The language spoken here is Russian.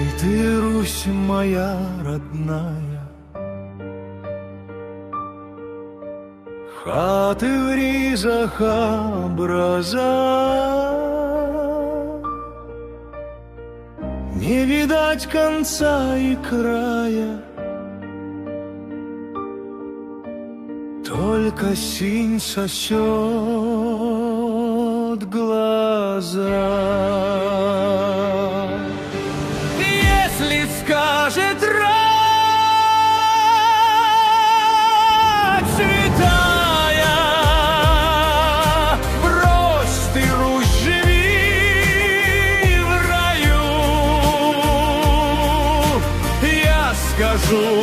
ты, Русь моя родная, хаты в ризах образа, не видать конца и края, только синь сосет глаза. Если скажет рать святая, брось ты, Русь, живи в раю, я скажу: